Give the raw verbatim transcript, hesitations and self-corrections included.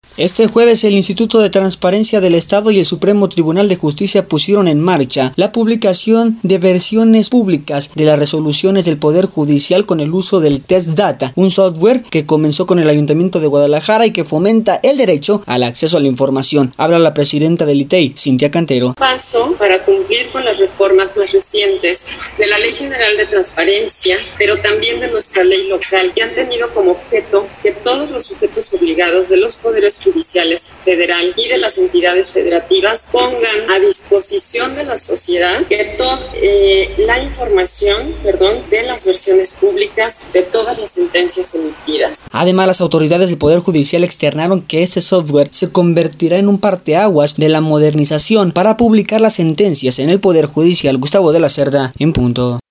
Este jueves el Instituto de Transparencia del Estado y el Supremo Tribunal de Justicia pusieron en marcha la publicación de versiones públicas de las resoluciones del Poder Judicial con el uso del Test Data, un software que comenzó con el Ayuntamiento de Guadalajara y que fomenta el derecho al acceso a la información. Habla la presidenta del I T E I, Cintia Cantero. Paso para cumplir con las reformas más recientes de la Ley General de Transparencia, pero también de nuestra ley local, que han tenido como objeto que todos los sujetos obligados de los poderes judiciales federal y de las entidades federativas pongan a disposición de la sociedad que to- eh, la información, perdón, de las versiones públicas de todas las sentencias emitidas. Además, las autoridades del Poder Judicial externaron que este software se convertirá en un parteaguas de la modernización para publicar las sentencias en el Poder Judicial. Gustavo de la Cerda, en punto.